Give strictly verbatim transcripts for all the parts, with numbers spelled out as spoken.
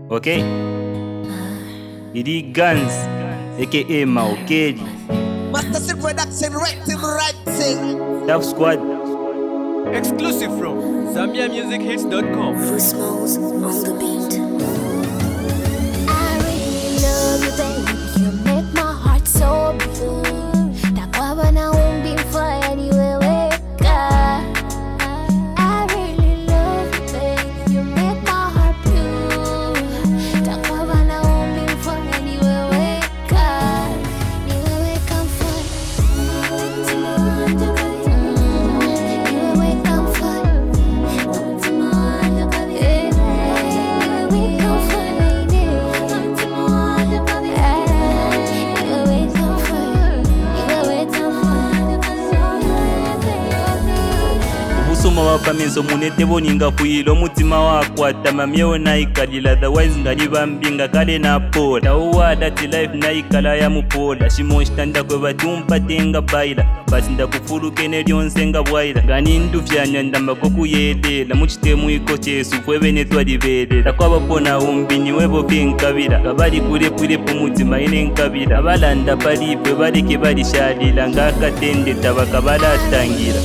Okay? Idi Guns, aka Maokeli. Master Sil Production, right thing, right thing. Tough Squad. Exclusive from Zambia Music Hits dot com. Fusmos on the beat. I really love you, baby. You make my heart so blue. Takwaba na umbi mfaya ni wewe ka. I really love you, baby. You make my heart blue. Takwaba na umbi mfaya ni wewe ka. Ni wewe comfort. Soma wapamenso munete boninga kuyilo mutima wakwata mamyewo nayikalila otherwise ngali bambinga kale napola tawuwa dati life nayikala ya mupola shimoshitanda kwe batumpatenga baila basi ndakufulukene lyonse nga bwaila ngani ndufyanya ndambako kuyelela muchitemu iko chesu kwebene twalibelela kwabapona umbini webo kenkabila kabali kulepulepu mutima ine nkabila abalanda palibwe baleke balishalila ngakatende tabaka balatangira.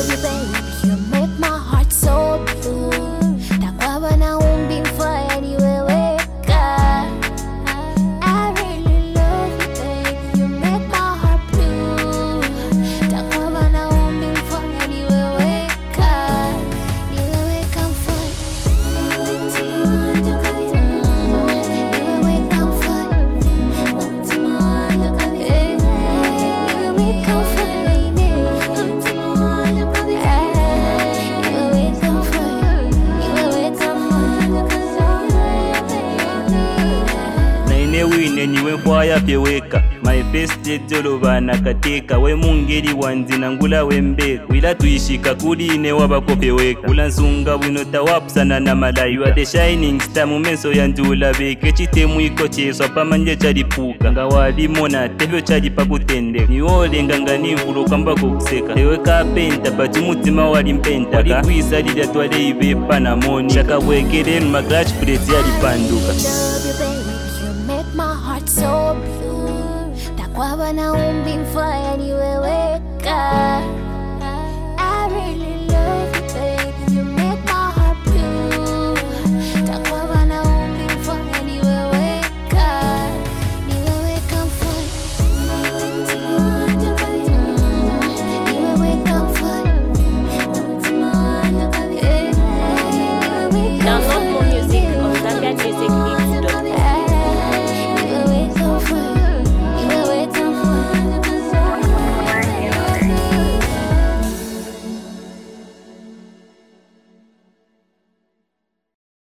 So blue, takwaba na umbi mfaya ni wewe ka. I really love you, baby. You make my heart blue. Takwaba na umbi mfaya ni wewe ka. Ni wewe comfort. Ni wewe comfort. Ni wewe comfort. Wine niwe kwaya peweka my best jolo bana kateka we mungeri wanzina ngula wembeka wila tuishika kuline wabakopeweka ulansunga bwino tawapsana na malayi wa the shining star mumenso yanjula beke chitemu iko cheswa pamanje chalipuka nga walimona tebyo chalipa kutende niwolenga nga nimfulu kamba kukuseka ewe kapenta bati mutima wali mpenta wali kwisalila twale ibepa na moni shaka bwekelenu magrach plate yalipanduka. My heart so blue. Takwaba na umbi mfaya ni wewe ka.